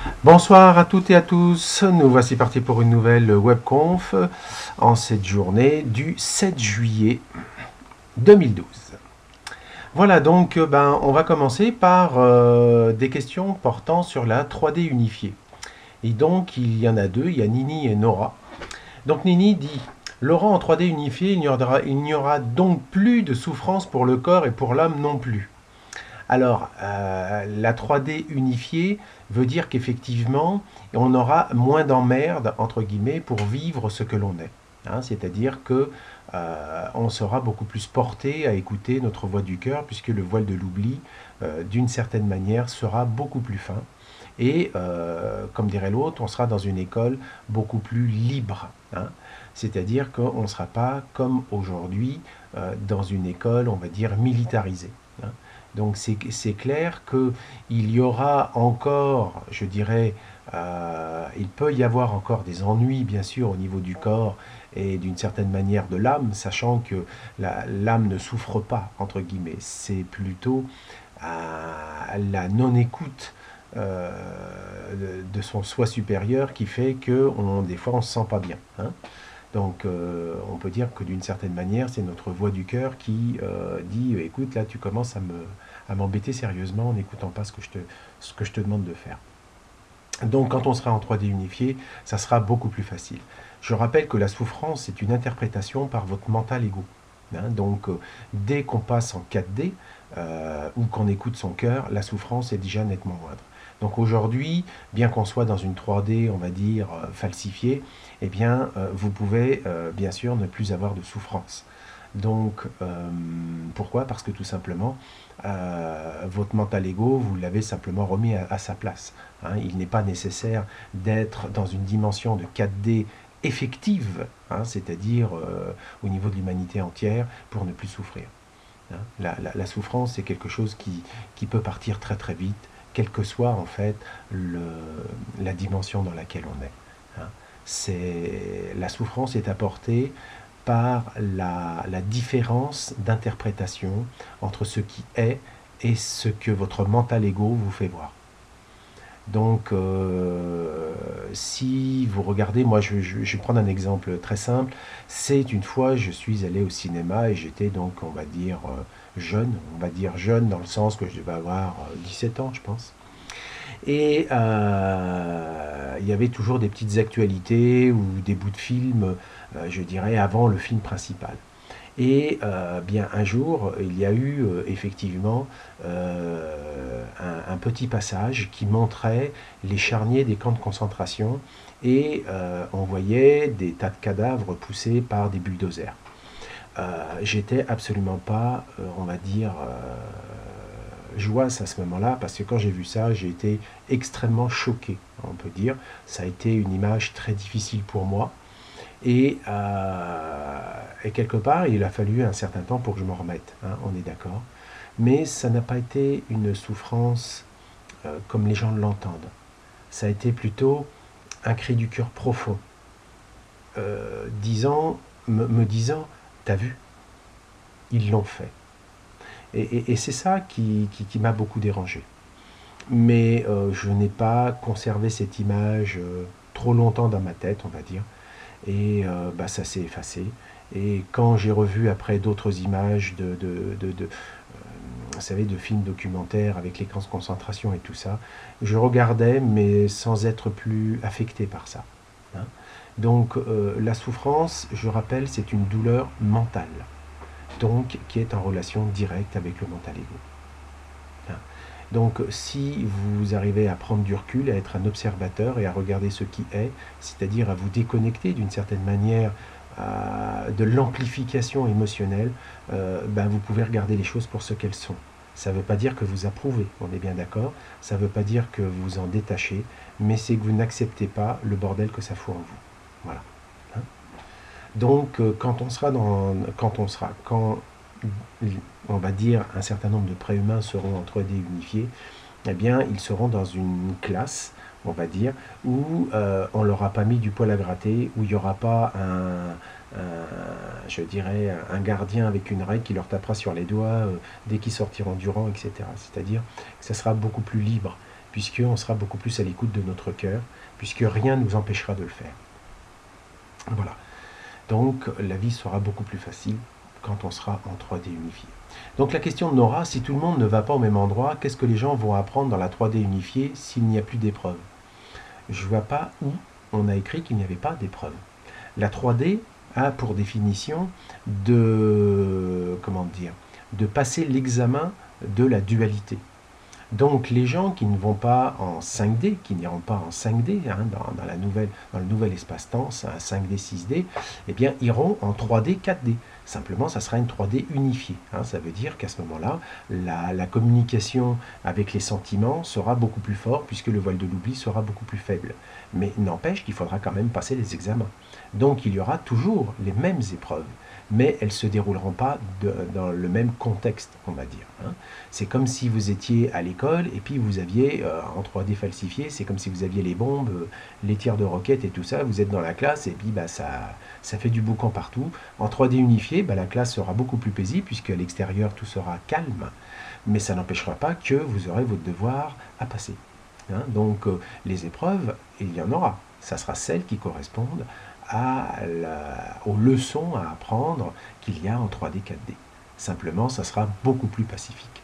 Bonsoir à toutes et à tous, nous voici partis pour une nouvelle webconf en cette journée du 7 juillet 2012. Voilà donc, on va commencer par des questions portant sur la 3D unifiée. Et donc il y en a deux, il y a Nini et Nora. Donc Nini dit: Laurent, en 3D unifié, il n'y aura donc plus de souffrance pour le corps et pour l'âme non plus. Alors, la 3D unifiée veut dire qu'effectivement, on aura moins d'emmerdes, entre guillemets, pour vivre ce que l'on est. Hein, c'est-à-dire que on sera beaucoup plus porté à écouter notre voix du cœur, puisque le voile de l'oubli, d'une certaine manière, sera beaucoup plus fin. Et, comme dirait l'autre, on sera dans une école beaucoup plus libre. Hein. C'est-à-dire qu'on ne sera pas, comme aujourd'hui, dans une école, on va dire, militarisée. Hein. Donc c'est clair qu'il y aura encore, je dirais, il peut y avoir encore des ennuis, bien sûr, au niveau du corps et d'une certaine manière de l'âme, sachant que l'âme ne souffre pas, entre guillemets. C'est plutôt la non-écoute de son soi supérieur qui fait que des fois on ne se sent pas bien. Hein. Donc on peut dire que d'une certaine manière, c'est notre voix du cœur qui dit: écoute, là tu commences à m'embêter sérieusement en n'écoutant pas ce que je te demande de faire. Donc quand on sera en 3D unifié, ça sera beaucoup plus facile. Je rappelle que la souffrance, c'est une interprétation par votre mental égo. Hein, donc dès qu'on passe en 4D ou qu'on écoute son cœur, la souffrance est déjà nettement moindre. Donc aujourd'hui, bien qu'on soit dans une 3D, on va dire, falsifiée, eh bien, vous pouvez bien sûr ne plus avoir de souffrance. Donc, pourquoi? Parce que tout simplement, votre mental ego, vous l'avez simplement remis à sa place. Hein. Il n'est pas nécessaire d'être dans une dimension de 4D effective, hein, c'est-à-dire au niveau de l'humanité entière, pour ne plus souffrir. Hein. La souffrance, c'est quelque chose qui peut partir très très vite, quelle que soit en fait la dimension dans laquelle on est. Hein. La souffrance est apportée par la différence d'interprétation entre ce qui est et ce que votre mental ego vous fait voir. Donc, si vous regardez, moi je vais prendre un exemple très simple. C'est une fois, je suis allé au cinéma et j'étais donc, on va dire jeune dans le sens que je devais avoir 17 ans, je pense. Et il y avait toujours des petites actualités ou des bouts de films, je dirais, avant le film principal. Et bien un jour, il y a eu effectivement un petit passage qui montrait les charniers des camps de concentration et on voyait des tas de cadavres poussés par des bulldozers. J'étais absolument pas, on va dire, joie à ce moment-là, parce que quand j'ai vu ça, j'ai été extrêmement choqué, on peut dire. Ça a été une image très difficile pour moi. Et quelque part, il a fallu un certain temps pour que je m'en remette, hein, on est d'accord. Mais ça n'a pas été une souffrance comme les gens l'entendent. Ça a été plutôt un cri du cœur profond, me disant: t'as vu, ils l'ont fait. Et c'est ça qui m'a beaucoup dérangé. Mais je n'ai pas conservé cette image trop longtemps dans ma tête, on va dire. Et ça s'est effacé. Et quand j'ai revu après d'autres images vous savez, de films documentaires avec les camps de concentration et tout ça, je regardais, mais sans être plus affecté par ça. Hein. Donc la souffrance, je rappelle, c'est une douleur mentale, donc qui est en relation directe avec le mental ego. Hein. Donc si vous arrivez à prendre du recul, à être un observateur et à regarder ce qui est, c'est-à-dire à vous déconnecter d'une certaine manière de l'amplification émotionnelle, vous pouvez regarder les choses pour ce qu'elles sont. Ça ne veut pas dire que vous approuvez, on est bien d'accord, ça ne veut pas dire que vous en détachez, mais c'est que vous n'acceptez pas le bordel que ça fout en vous. Voilà. Hein. Donc quand on va dire un certain nombre de préhumains seront en 3D unifiés, eh bien ils seront dans une classe, on va dire, où on ne leur a pas mis du poil à gratter, où il n'y aura pas je dirais, un gardien avec une règle qui leur tapera sur les doigts dès qu'ils sortiront du rang, etc. C'est-à-dire que ça sera beaucoup plus libre, puisqu'on sera beaucoup plus à l'écoute de notre cœur, puisque rien ne nous empêchera de le faire. Voilà. Donc la vie sera beaucoup plus facile quand on sera en 3D unifié. Donc la question de Nora, si tout le monde ne va pas au même endroit, qu'est-ce que les gens vont apprendre dans la 3D unifiée s'il n'y a plus d'épreuves? Je ne vois pas où on a écrit qu'il n'y avait pas d'épreuves. La 3D a pour définition de, comment dire, de passer l'examen de la dualité. Donc les gens qui ne vont pas en 5D, qui n'iront pas en 5D, dans le nouvel espace-temps, 5D, 6D, eh bien iront en 3D, 4D. Simplement, ça sera une 3D unifiée. Ça veut dire qu'à ce moment-là, la communication avec les sentiments sera beaucoup plus forte, puisque le voile de l'oubli sera beaucoup plus faible. Mais n'empêche qu'il faudra quand même passer les examens. Donc il y aura toujours les mêmes épreuves, mais elles ne se dérouleront pas dans le même contexte, on va dire. C'est comme si vous étiez à l'école et puis vous aviez, en 3D falsifié, c'est comme si vous aviez les bombes, les tirs de roquettes et tout ça, vous êtes dans la classe et puis ça fait du boucan partout. En 3D unifié, la classe sera beaucoup plus paisible puisque à l'extérieur tout sera calme, mais ça n'empêchera pas que vous aurez votre devoir à passer. Donc les épreuves, il y en aura. Ça sera celles qui correspondent aux leçons à apprendre qu'il y a en 3D, 4D. Simplement, ça sera beaucoup plus pacifique.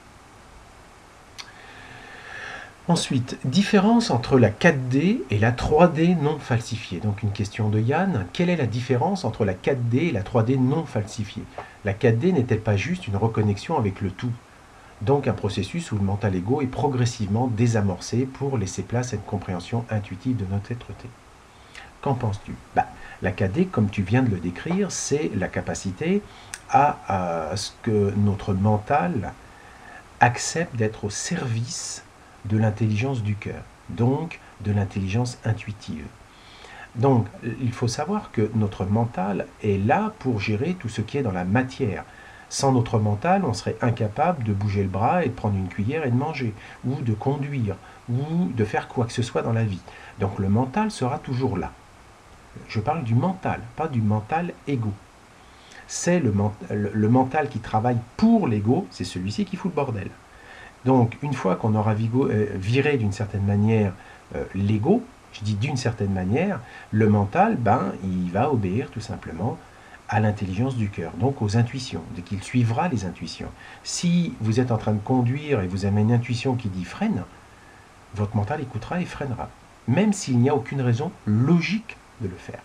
Ensuite, différence entre la 4D et la 3D non falsifiée. Donc une question de Yann, quelle est la différence entre la 4D et la 3D non falsifiée? La 4D n'est-elle pas juste une reconnexion avec le tout? Donc un processus où le mental égo est progressivement désamorcé pour laisser place à une compréhension intuitive de notre être-té. Qu'en penses-tu? La 4D, comme tu viens de le décrire, c'est la capacité à ce que notre mental accepte d'être au service de l'intelligence du cœur, donc de l'intelligence intuitive. Donc, il faut savoir que notre mental est là pour gérer tout ce qui est dans la matière. Sans notre mental, on serait incapable de bouger le bras et de prendre une cuillère et de manger, ou de conduire, ou de faire quoi que ce soit dans la vie. Donc le mental sera toujours là. Je parle du mental, pas du mental égo. C'est le mental qui travaille pour l'ego, c'est celui-ci qui fout le bordel. Donc, une fois qu'on aura viré d'une certaine manière l'ego, je dis d'une certaine manière, le mental, il va obéir tout simplement à l'intelligence du cœur, donc aux intuitions, dès qu'il suivra les intuitions. Si vous êtes en train de conduire et vous avez une intuition qui dit freine, votre mental écoutera et freinera, même s'il n'y a aucune raison logique de le faire.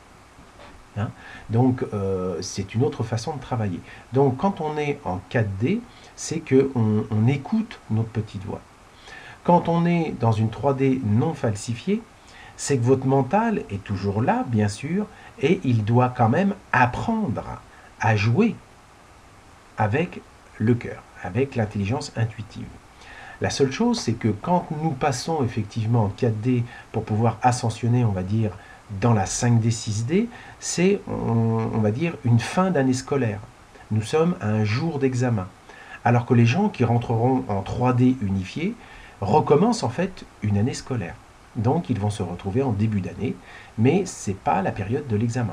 Donc, c'est une autre façon de travailler. Donc, quand on est en 4D, c'est qu'on écoute notre petite voix. Quand on est dans une 3D non falsifiée, c'est que votre mental est toujours là, bien sûr, et il doit quand même apprendre à jouer avec le cœur, avec l'intelligence intuitive. La seule chose, c'est que quand nous passons effectivement en 4D pour pouvoir ascensionner, on va dire, dans la 5D, 6D, c'est, on va dire, une fin d'année scolaire. Nous sommes à un jour d'examen. Alors que les gens qui rentreront en 3D unifié recommencent en fait une année scolaire. Donc ils vont se retrouver en début d'année, mais ce n'est pas la période de l'examen.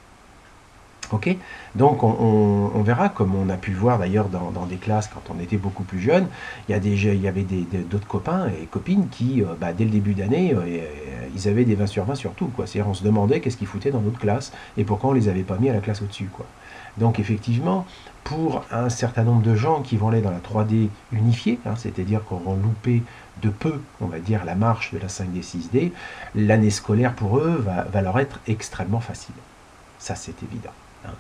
Ok? Donc on verra, comme on a pu le voir d'ailleurs dans des classes quand on était beaucoup plus jeune, il y avait d'autres copains et copines qui, dès le début d'année, ils avaient des 20 sur 20 sur tout. C'est-à-dire on se demandait qu'est-ce qu'ils foutaient dans notre classe et pourquoi on ne les avait pas mis à la classe au-dessus. Donc effectivement, pour un certain nombre de gens qui vont aller dans la 3D unifiée, c'est-à-dire qu'on va louper de peu, on va dire, la marche de la 5D, 6D, l'année scolaire pour eux va leur être extrêmement facile. Ça, c'est évident.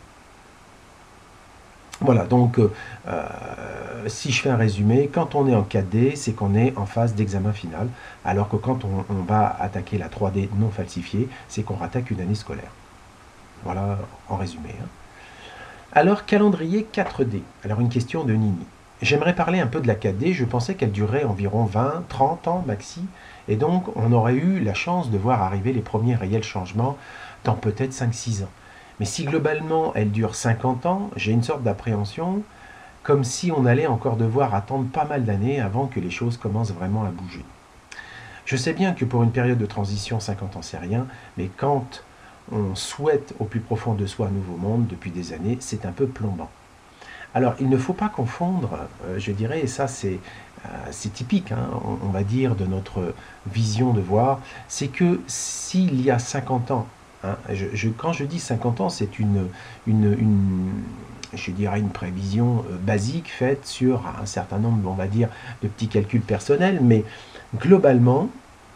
Voilà, donc si je fais un résumé, quand on est en 4D, c'est qu'on est en phase d'examen final, alors que quand on va attaquer la 3D non falsifiée, c'est qu'on rattaque une année scolaire. Voilà, en résumé. Alors, calendrier 4D. Alors, une question de Nini. J'aimerais parler un peu de la 4D, je pensais qu'elle durerait environ 20, 30 ans maxi, et donc on aurait eu la chance de voir arriver les premiers réels changements dans peut-être 5-6 ans. Mais si globalement elle dure 50 ans, j'ai une sorte d'appréhension, comme si on allait encore devoir attendre pas mal d'années avant que les choses commencent vraiment à bouger. Je sais bien que pour une période de transition, 50 ans c'est rien, mais quand on souhaite au plus profond de soi un nouveau monde depuis des années, c'est un peu plombant. Alors, il ne faut pas confondre, je dirais, et ça c'est typique, hein, on va dire, de notre vision de voir, c'est que s'il y a 50 ans, hein, quand je dis 50 ans, c'est je dirais une prévision basique faite sur un certain nombre, on va dire, de petits calculs personnels, mais globalement,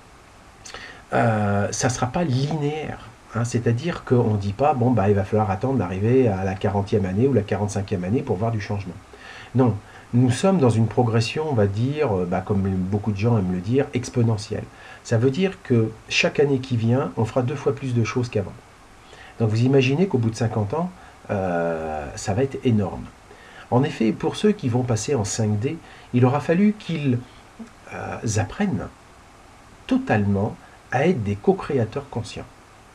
ça ne sera pas linéaire. Hein, c'est-à-dire qu'on ne dit pas, bon, bah, il va falloir attendre d'arriver à la 40e année ou la 45e année pour voir du changement. Non, nous sommes dans une progression, on va dire, bah, comme beaucoup de gens aiment le dire, exponentielle. Ça veut dire que chaque année qui vient, on fera 2 fois plus de choses qu'avant. Donc vous imaginez qu'au bout de 50 ans, ça va être énorme. En effet, pour ceux qui vont passer en 5D, il aura fallu qu'ils apprennent totalement à être des co-créateurs conscients.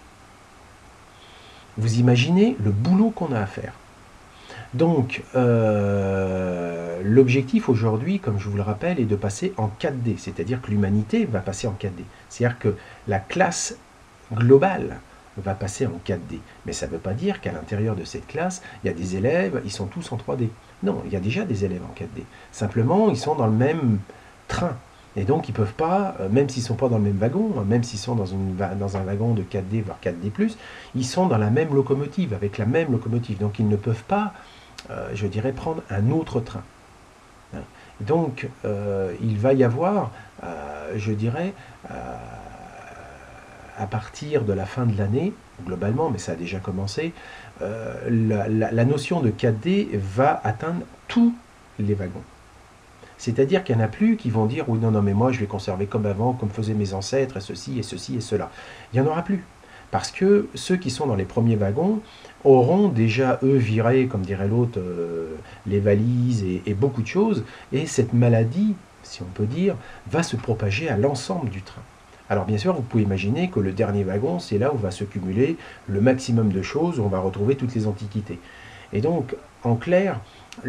Vous imaginez le boulot qu'on a à faire. Donc, l'objectif aujourd'hui, comme je vous le rappelle, est de passer en 4D, c'est-à-dire que l'humanité va passer en 4D. C'est-à-dire que la classe globale va passer en 4D. Mais ça ne veut pas dire qu'à l'intérieur de cette classe, il y a des élèves, ils sont tous en 3D. Non, il y a déjà des élèves en 4D. Simplement, ils sont dans le même train. Et donc, ils ne peuvent pas, même s'ils ne sont pas dans le même wagon, même s'ils sont dans un wagon de 4D, voire 4D+, ils sont dans la même locomotive, avec la même locomotive. Donc, ils ne peuvent pas, je dirais, prendre un autre train. Donc, il va y avoir, je dirais, à partir de la fin de l'année, globalement, mais ça a déjà commencé, la notion de 4D va atteindre tous les wagons. C'est-à-dire qu'il n'y en a plus qui vont dire « oui, non, non, mais moi je vais conserver comme avant, comme faisaient mes ancêtres, et ceci, et cela ». Il n'y en aura plus. Parce que ceux qui sont dans les premiers wagons auront déjà, eux, viré, comme dirait l'autre, les valises et beaucoup de choses, et cette maladie, si on peut dire, va se propager à l'ensemble du train. Alors bien sûr, vous pouvez imaginer que le dernier wagon, c'est là où va se cumuler le maximum de choses, où on va retrouver toutes les antiquités. Et donc, en clair,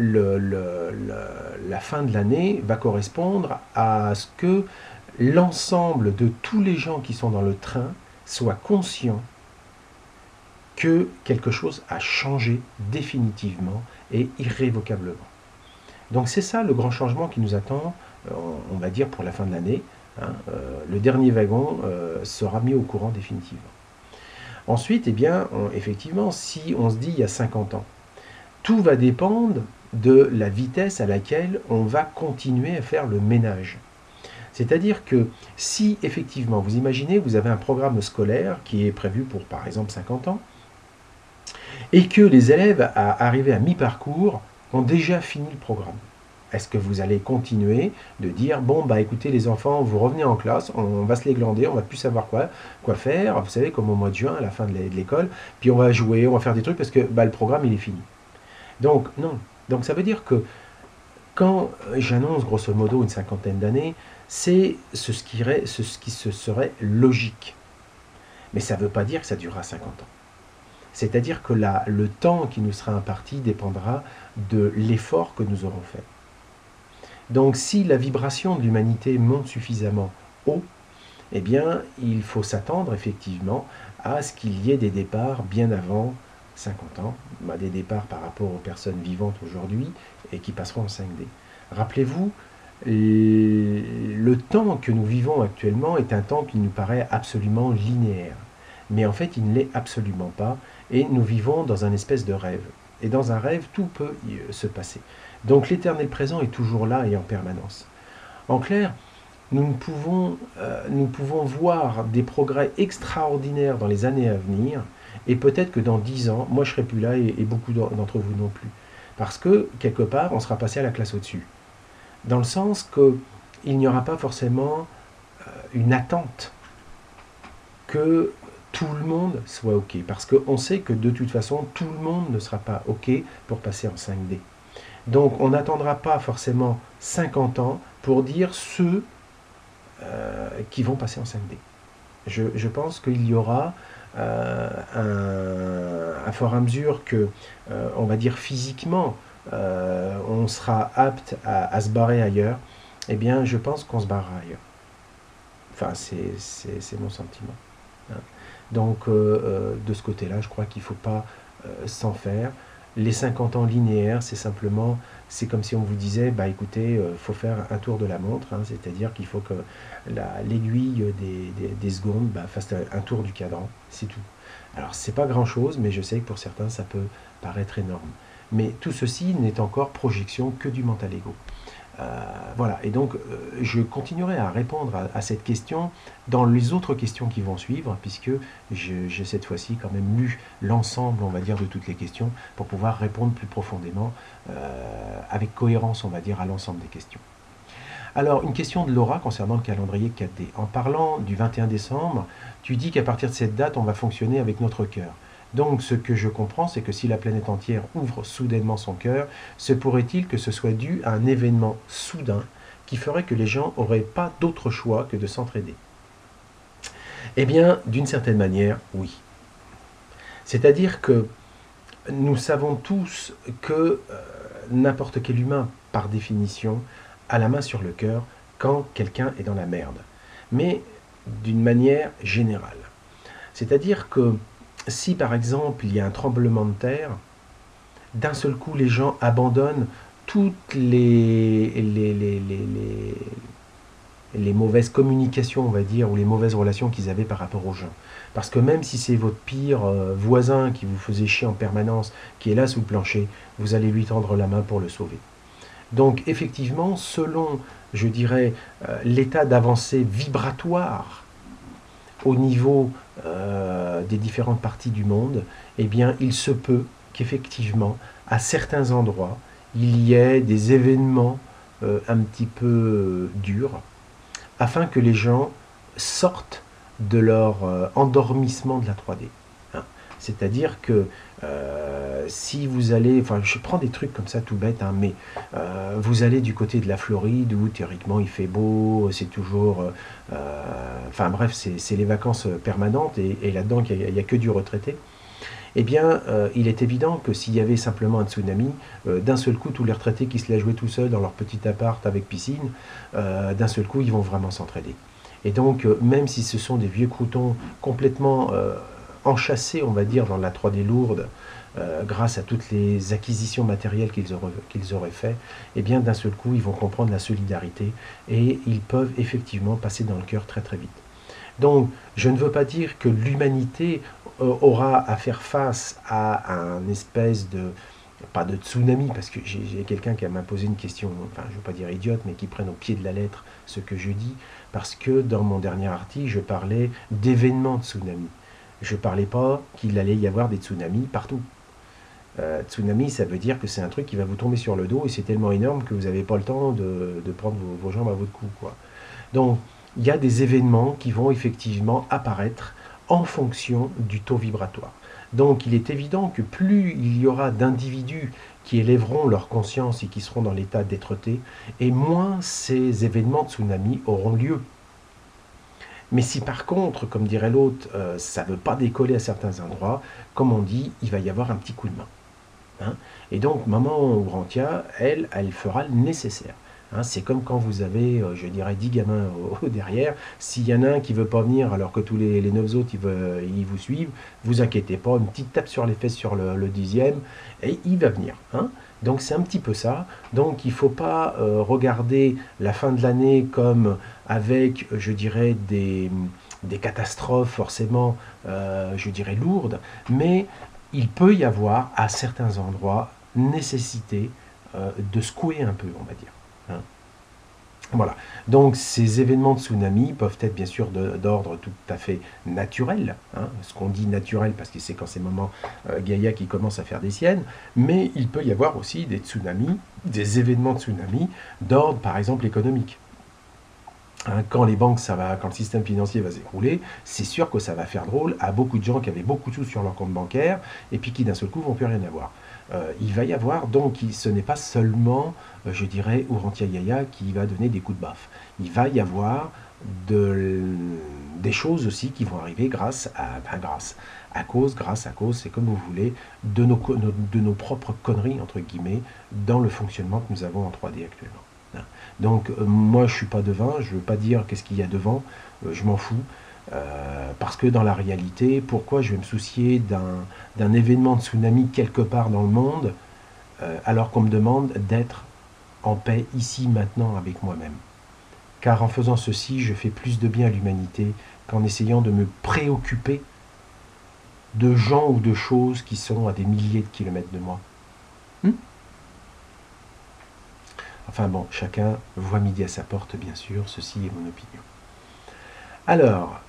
la fin de l'année va correspondre à ce que l'ensemble de tous les gens qui sont dans le train soient conscients que quelque chose a changé définitivement et irrévocablement. Donc c'est ça le grand changement qui nous attend, on va dire, pour la fin de l'année. Hein, le dernier wagon sera mis au courant définitivement. Ensuite, eh bien, effectivement, si on se dit il y a 50 ans, tout va dépendre de la vitesse à laquelle on va continuer à faire le ménage. C'est-à-dire que si effectivement, vous imaginez, vous avez un programme scolaire qui est prévu pour par exemple 50 ans, et que les élèves arrivés à mi-parcours ont déjà fini le programme. Est-ce que vous allez continuer de dire, bon, bah écoutez les enfants, vous revenez en classe, on va se les glander, on va plus savoir quoi faire, vous savez, comme au mois de juin, à la fin de l'école, puis on va jouer, on va faire des trucs parce que bah, le programme il est fini. Donc, non. Donc, ça veut dire que quand j'annonce grosso modo une cinquantaine d'années, c'est ce qui se serait logique. Mais ça ne veut pas dire que ça durera 50 ans. C'est-à-dire que le temps qui nous sera imparti dépendra de l'effort que nous aurons fait. Donc, si la vibration de l'humanité monte suffisamment haut, eh bien, il faut s'attendre effectivement à ce qu'il y ait des départs bien avant 50 ans, des départs par rapport aux personnes vivantes aujourd'hui et qui passeront en 5D. Rappelez-vous, le temps que nous vivons actuellement est un temps qui nous paraît absolument linéaire. Mais en fait, il ne l'est absolument pas et nous vivons dans un espèce de rêve. Et dans un rêve, tout peut se passer. Donc l'éternel présent est toujours là et en permanence. En clair, nous pouvons voir des progrès extraordinaires dans les années à venir, et peut-être que dans 10 ans, moi je ne serai plus là et beaucoup d'entre vous non plus. Parce que, quelque part, on sera passé à la classe au-dessus. Dans le sens qu'il n'y aura pas forcément une attente que tout le monde soit OK. Parce qu'on sait que de toute façon, tout le monde ne sera pas OK pour passer en 5D. Donc on n'attendra pas forcément 50 ans pour dire ceux qui vont passer en 5D. Je pense qu'il y aura, à fur et à mesure que, on va dire physiquement, on sera apte à se barrer ailleurs, eh bien je pense qu'on se barrera ailleurs. Enfin, c'est mon sentiment. Hein. Donc, de ce côté-là, je crois qu'il ne faut pas s'en faire. Les 50 ans linéaires, c'est simplement, c'est comme si on vous disait, bah écoutez, faut faire un tour de la montre, hein, c'est-à-dire qu'il faut que l'aiguille des secondes bah, fasse un tour du cadran, c'est tout. Alors c'est pas grand-chose, mais je sais que pour certains ça peut paraître énorme. Mais tout ceci n'est encore projection que du mental ego. Voilà, et donc je continuerai à répondre à cette question dans les autres questions qui vont suivre, puisque j'ai cette fois-ci quand même lu l'ensemble, on va dire, de toutes les questions, pour pouvoir répondre plus profondément, avec cohérence, on va dire, à l'ensemble des questions. Alors, une question de Laura concernant le calendrier 4D. En parlant du 21 décembre, tu dis qu'à partir de cette date, on va fonctionner avec notre cœur. Donc, ce que je comprends, c'est que si la planète entière ouvre soudainement son cœur, se pourrait-il que ce soit dû à un événement soudain qui ferait que les gens n'auraient pas d'autre choix que de s'entraider? Eh bien, d'une certaine manière, oui. C'est-à-dire que nous savons tous que n'importe quel humain, par définition, a la main sur le cœur quand quelqu'un est dans la merde. Mais d'une manière générale. C'est-à-dire que si par exemple il y a un tremblement de terre, d'un seul coup les gens abandonnent toutes les mauvaises communications, on va dire, ou les mauvaises relations qu'ils avaient par rapport aux gens. Parce que même si c'est votre pire voisin qui vous faisait chier en permanence, qui est là sous le plancher, vous allez lui tendre la main pour le sauver. Donc effectivement, selon, je dirais, l'état d'avancée vibratoire au niveau des différentes parties du monde, eh bien il se peut qu'effectivement, à certains endroits, il y ait des événements un petit peu durs, afin que les gens sortent de leur endormissement de la 3D. Hein. C'est-à-dire que si vous allez, enfin je prends des trucs comme ça tout bête, hein, mais vous allez du côté de la Floride où théoriquement il fait beau, c'est toujours, enfin bref, c'est les vacances permanentes et là-dedans il n'y a que du retraité. Eh bien, il est évident que s'il y avait simplement un tsunami, d'un seul coup, tous les retraités qui se la jouaient tout seuls dans leur petit appart avec piscine, d'un seul coup, ils vont vraiment s'entraider. Et donc, même si ce sont des vieux croutons complètement enchâssés, on va dire, dans la 3D lourde, grâce à toutes les acquisitions matérielles qu'ils auraient fait, eh bien, d'un seul coup, ils vont comprendre la solidarité et ils peuvent effectivement passer dans le cœur très très vite. Donc, je ne veux pas dire que l'humanité aura à faire face à un espèce de, pas de tsunami, parce que j'ai quelqu'un qui m'a posé une question, enfin je ne veux pas dire idiote, mais qui prenne au pied de la lettre ce que je dis, parce que dans mon dernier article, je parlais d'événements de tsunami. Je ne parlais pas qu'il allait y avoir des tsunamis partout. Tsunami, ça veut dire que c'est un truc qui va vous tomber sur le dos et c'est tellement énorme que vous n'avez pas le temps de prendre vos jambes à votre cou, quoi. Donc, il y a des événements qui vont effectivement apparaître en fonction du taux vibratoire. Donc il est évident que plus il y aura d'individus qui élèveront leur conscience et qui seront dans l'état d'être-té, et moins ces événements de tsunami auront lieu. Mais si par contre, comme dirait l'autre, ça ne veut pas décoller à certains endroits, comme on dit, il va y avoir un petit coup de main. Hein. Et donc maman Ourantia, elle fera le nécessaire. Hein, c'est comme quand vous avez, je dirais, 10 gamins derrière. S'il y en a un qui ne veut pas venir alors que tous les 9 autres ils vous suivent, vous inquiétez pas, une petite tape sur les fesses sur le 10e et il va venir. Hein. Donc c'est un petit peu ça. Donc il ne faut pas regarder la fin de l'année comme avec, je dirais, des catastrophes forcément, je dirais, lourdes, mais il peut y avoir à certains endroits nécessité de secouer un peu, on va dire. Hein. Voilà. Donc ces événements de tsunami peuvent être bien sûr d'ordre tout à fait naturel, hein, ce qu'on dit naturel parce que c'est quand ces moments Gaïa qui commence à faire des siennes, mais il peut y avoir aussi des tsunamis, des événements de tsunami d'ordre par exemple économique. Hein, quand les banques, quand le système financier va s'écrouler, c'est sûr que ça va faire drôle à beaucoup de gens qui avaient beaucoup de sous sur leur compte bancaire et puis qui d'un seul coup vont plus rien avoir. Il va y avoir donc, ce n'est pas seulement, je dirais, Ourantia Yaya qui va donner des coups de baffe. Il va y avoir des choses aussi qui vont arriver grâce, à cause, c'est comme vous voulez, de nos propres conneries, entre guillemets, dans le fonctionnement que nous avons en 3D actuellement. Donc moi je ne suis pas devin, je ne veux pas dire qu'est-ce qu'il y a devant, je m'en fous. Parce que dans la réalité, pourquoi je vais me soucier d'un événement de tsunami quelque part dans le monde, alors qu'on me demande d'être en paix ici, maintenant, avec moi-même. Car en faisant ceci, je fais plus de bien à l'humanité qu'en essayant de me préoccuper de gens ou de choses qui sont à des milliers de kilomètres de moi. Enfin bon, chacun voit midi à sa porte, bien sûr, ceci est mon opinion. Alors,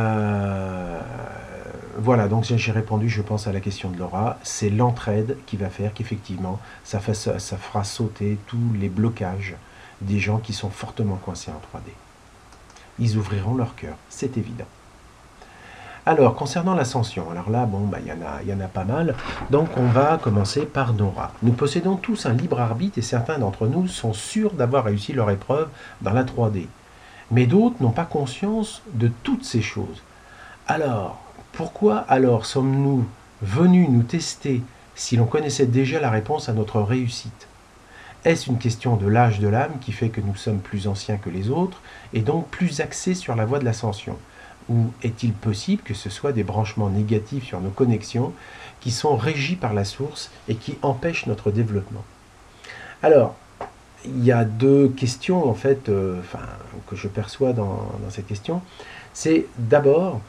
voilà, donc j'ai répondu, je pense, à la question de Laura. C'est l'entraide qui va faire qu'effectivement, ça fera sauter tous les blocages des gens qui sont fortement coincés en 3D. Ils ouvriront leur cœur, c'est évident. Alors, concernant l'ascension, alors là, bon, il y en a pas mal. Donc, on va commencer par Nora. Nous possédons tous un libre arbitre et certains d'entre nous sont sûrs d'avoir réussi leur épreuve dans la 3D. Mais d'autres n'ont pas conscience de toutes ces choses. Alors, pourquoi alors sommes-nous venus nous tester si l'on connaissait déjà la réponse à notre réussite? Est-ce une question de l'âge de l'âme qui fait que nous sommes plus anciens que les autres et donc plus axés sur la voie de l'ascension? Ou est-il possible que ce soit des branchements négatifs sur nos connexions qui sont régis par la source et qui empêchent notre développement? Alors, il y a deux questions en fait que je perçois dans cette question. C'est d'abord,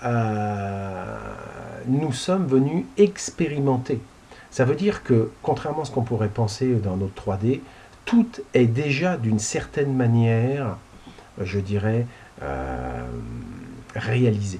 nous sommes venus expérimenter. Ça veut dire que, contrairement à ce qu'on pourrait penser dans notre 3D, tout est déjà d'une certaine manière, je dirais, réalisé.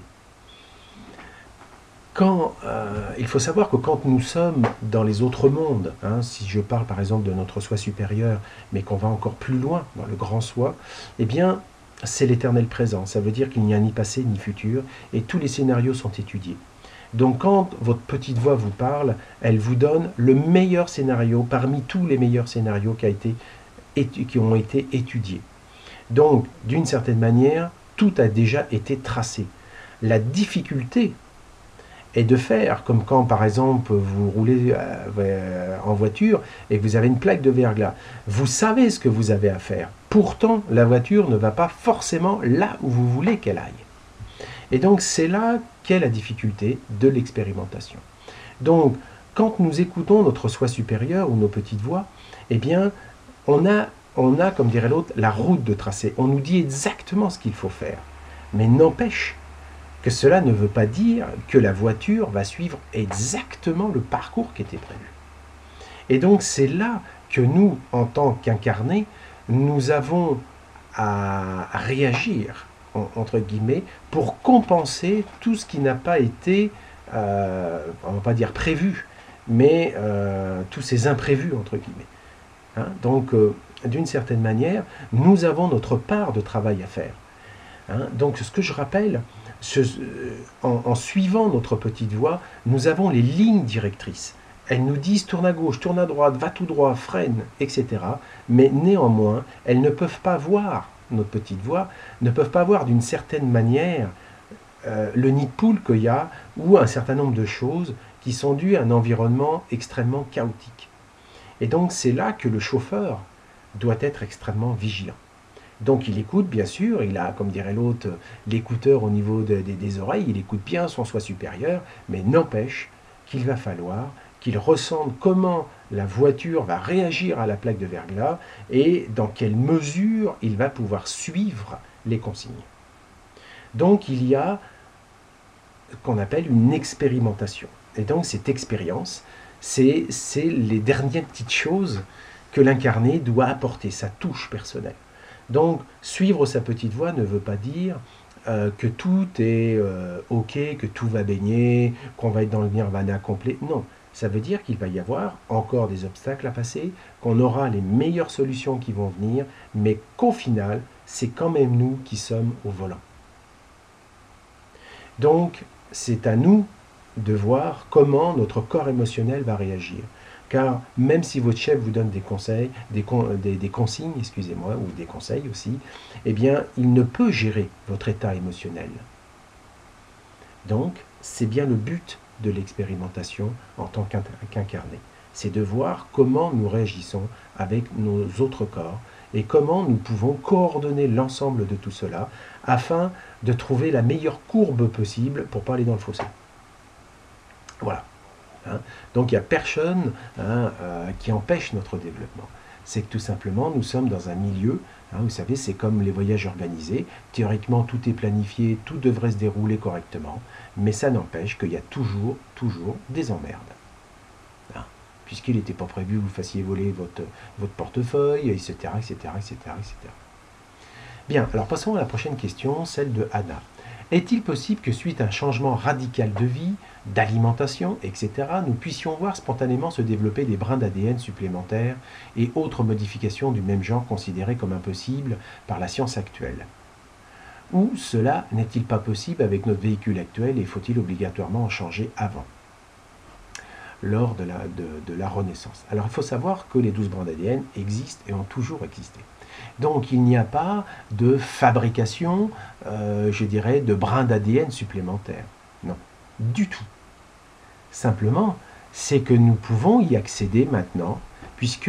Il faut savoir que quand nous sommes dans les autres mondes, si je parle par exemple de notre soi supérieur, mais qu'on va encore plus loin, dans le grand soi, eh bien, c'est l'éternel présent. Ça veut dire qu'il n'y a ni passé ni futur, et tous les scénarios sont étudiés. Donc quand votre petite voix vous parle, elle vous donne le meilleur scénario parmi tous les meilleurs scénarios qui ont été étudiés. Donc, d'une certaine manière, tout a déjà été tracé. La difficulté est de faire, comme quand par exemple vous roulez en voiture et que vous avez une plaque de verglas. Vous savez ce que vous avez à faire. Pourtant, la voiture ne va pas forcément là où vous voulez qu'elle aille. Et donc c'est là qu'est la difficulté de l'expérimentation. Donc, quand nous écoutons notre soi supérieur ou nos petites voix, eh bien, on a, comme dirait l'autre, la route de tracé. On nous dit exactement ce qu'il faut faire. Mais n'empêche que cela ne veut pas dire que la voiture va suivre exactement le parcours qui était prévu. Et donc c'est là que nous, en tant qu'incarnés, nous avons à réagir, entre guillemets, pour compenser tout ce qui n'a pas été, on ne va pas dire prévu, mais tous ces imprévus, entre guillemets. Donc, d'une certaine manière, nous avons notre part de travail à faire. Donc, ce que je rappelle, en suivant notre petite voix, nous avons les lignes directrices. Elles nous disent tourne à gauche, tourne à droite, va tout droit, freine, etc. Mais néanmoins, elles ne peuvent pas voir, notre petite voix, ne peuvent pas voir d'une certaine manière le nid de poule qu'il y a ou un certain nombre de choses qui sont dues à un environnement extrêmement chaotique. Et donc c'est là que le chauffeur doit être extrêmement vigilant. Donc il écoute, bien sûr, il a, comme dirait l'autre, l'écouteur au niveau des oreilles, il écoute bien son soi supérieur, mais n'empêche qu'il va falloir qu'il ressente comment la voiture va réagir à la plaque de verglas et dans quelle mesure il va pouvoir suivre les consignes. Donc il y a ce qu'on appelle une expérimentation. Et donc cette expérience, c'est les dernières petites choses que l'incarné doit apporter, sa touche personnelle. Donc, suivre sa petite voix ne veut pas dire que tout est OK, que tout va baigner, qu'on va être dans le nirvana complet. Non, ça veut dire qu'il va y avoir encore des obstacles à passer, qu'on aura les meilleures solutions qui vont venir, mais qu'au final, c'est quand même nous qui sommes au volant. Donc, c'est à nous de voir comment notre corps émotionnel va réagir. Car même si votre chef vous donne des conseils, des consignes, excusez-moi, ou des conseils aussi, eh bien, il ne peut gérer votre état émotionnel. Donc, c'est bien le but de l'expérimentation en tant qu'incarné. C'est de voir comment nous réagissons avec nos autres corps et comment nous pouvons coordonner l'ensemble de tout cela afin de trouver la meilleure courbe possible pour pas aller dans le fossé. Voilà. Hein. Donc il n'y a personne qui empêche notre développement. C'est que tout simplement, nous sommes dans un milieu, vous savez, c'est comme les voyages organisés. Théoriquement, tout est planifié, tout devrait se dérouler correctement, mais ça n'empêche qu'il y a toujours des emmerdes. Hein. Puisqu'il n'était pas prévu que vous fassiez voler votre portefeuille, etc., etc., etc., etc. Bien, alors passons à la prochaine question, celle de Anna. Est-il possible que suite à un changement radical de vie, d'alimentation, etc., nous puissions voir spontanément se développer des brins d'ADN supplémentaires et autres modifications du même genre considérées comme impossibles par la science actuelle? Ou cela n'est-il pas possible avec notre véhicule actuel et faut-il obligatoirement en changer avant, lors de la Renaissance? Alors il faut savoir que les 12 brins d'ADN existent et ont toujours existé. Donc il n'y a pas de fabrication, je dirais, de brins d'ADN supplémentaires. Non, du tout. Simplement, c'est que nous pouvons y accéder maintenant, puisque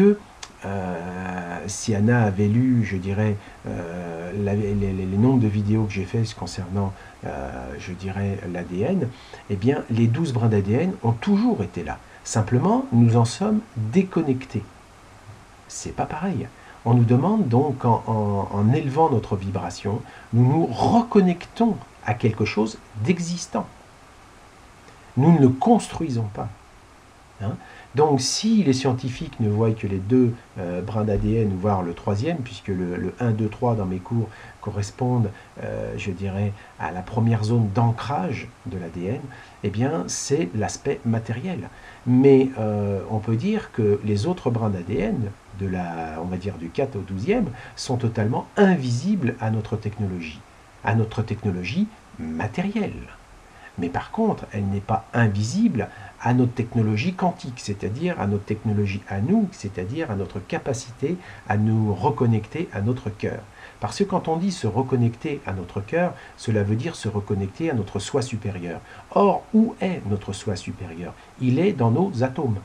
si Anna avait lu, je dirais, les nombres de vidéos que j'ai faites concernant, je dirais, l'ADN, eh bien, les 12 brins d'ADN ont toujours été là. Simplement, nous en sommes déconnectés. C'est pas pareil. On nous demande donc, en élevant notre vibration, nous nous reconnectons à quelque chose d'existant. Nous ne le construisons pas. Hein? Donc, si les scientifiques ne voient que les 2 brins d'ADN, voire le 3e, puisque le 1, 2, 3 dans mes cours correspondent, je dirais, à la première zone d'ancrage de l'ADN, eh bien, c'est l'aspect matériel. Mais on peut dire que les autres brins d'ADN, on va dire du 4 au 12e, sont totalement invisibles à notre technologie matérielle. Mais par contre, elle n'est pas invisible à notre technologie quantique, c'est-à-dire à notre technologie à nous, c'est-à-dire à notre capacité à nous reconnecter à notre cœur. Parce que quand on dit se reconnecter à notre cœur, cela veut dire se reconnecter à notre soi supérieur. Or, où est notre soi supérieur? Il est dans nos atomes.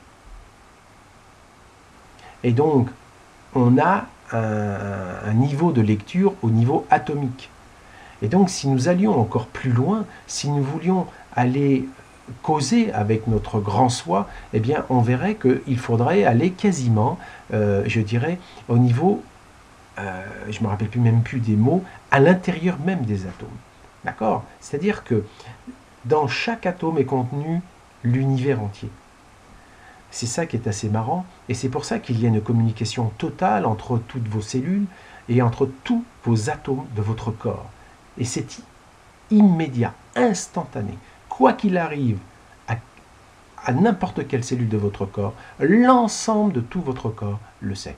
Et donc, on a un niveau de lecture au niveau atomique. Et donc, si nous allions encore plus loin, si nous voulions aller causer avec notre grand soi, eh bien, on verrait qu'il faudrait aller quasiment, je dirais, au niveau, je ne me rappelle même plus des mots, à l'intérieur même des atomes. D'accord? C'est-à-dire que dans chaque atome est contenu l'univers entier. C'est ça qui est assez marrant, et c'est pour ça qu'il y a une communication totale entre toutes vos cellules et entre tous vos atomes de votre corps. Et c'est immédiat, instantané. Quoi qu'il arrive à n'importe quelle cellule de votre corps, l'ensemble de tout votre corps le sait.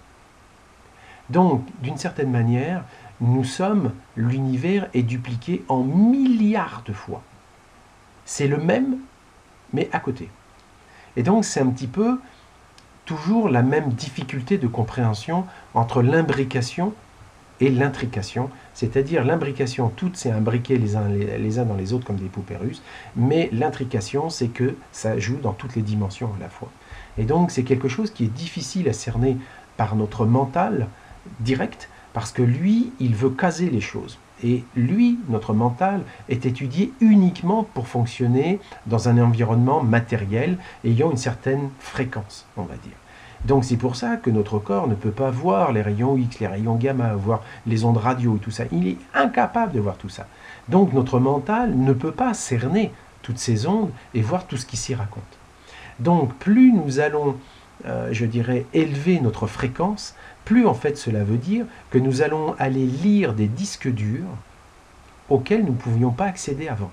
Donc, d'une certaine manière, l'univers est dupliqué en milliards de fois. C'est le même, mais à côté. Et donc, c'est un petit peu toujours la même difficulté de compréhension entre l'imbrication et l'intrication, c'est-à-dire l'imbrication, toutes c'est imbriqué les uns dans les autres comme des poupées russes, mais l'intrication, c'est que ça joue dans toutes les dimensions à la fois. Et donc, c'est quelque chose qui est difficile à cerner par notre mental direct, parce que lui, il veut caser les choses. Et lui, notre mental, est étudié uniquement pour fonctionner dans un environnement matériel ayant une certaine fréquence, on va dire. Donc c'est pour ça que notre corps ne peut pas voir les rayons X, les rayons gamma, voir les ondes radio et tout ça. Il est incapable de voir tout ça. Donc notre mental ne peut pas cerner toutes ces ondes et voir tout ce qui s'y raconte. Donc plus nous allons, je dirais, élever notre fréquence, plus en fait cela veut dire que nous allons aller lire des disques durs auxquels nous ne pouvions pas accéder avant.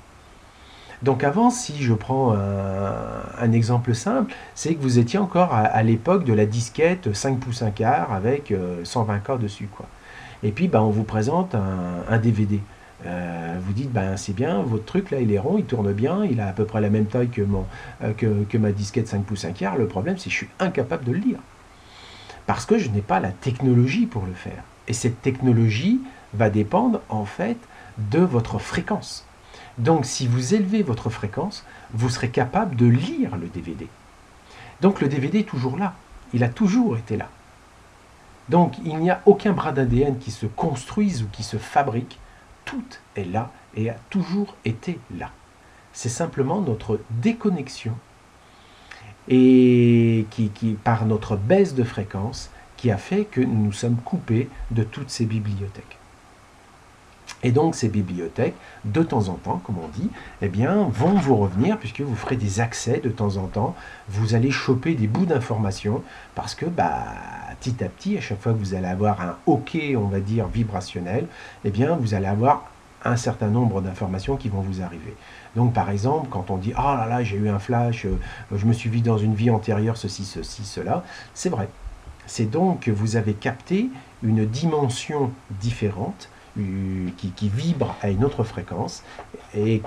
Donc avant, si je prends un exemple simple, c'est que vous étiez encore à l'époque de la disquette 5 pouces 1 quart avec 120K dessus, quoi. Et puis on vous présente un DVD. Vous dites, c'est bien, votre truc là il est rond, il tourne bien, il a à peu près la même taille que ma disquette 5 pouces 1 quart. Le problème c'est que je suis incapable de le lire. Parce que je n'ai pas la technologie pour le faire. Et cette technologie va dépendre en fait de votre fréquence. Donc si vous élevez votre fréquence, vous serez capable de lire le DVD. Donc le DVD est toujours là. Il a toujours été là. Donc il n'y a aucun bras d'ADN qui se construise ou qui se fabrique. Tout est là et a toujours été là. C'est simplement notre déconnexion et par notre baisse de fréquence qui a fait que nous nous sommes coupés de toutes ces bibliothèques. Et donc ces bibliothèques, de temps en temps, comme on dit, eh bien, vont vous revenir puisque vous ferez des accès de temps en temps. Vous allez choper des bouts d'informations parce que petit à petit, à chaque fois que vous allez avoir un hoquet, on va dire, vibrationnel, eh bien, vous allez avoir un certain nombre d'informations qui vont vous arriver. Donc par exemple, quand on dit « Ah là là, j'ai eu un flash, je me suis vu dans une vie antérieure, ceci, cela », c'est vrai. C'est donc que vous avez capté une dimension différente qui vibre à une autre fréquence et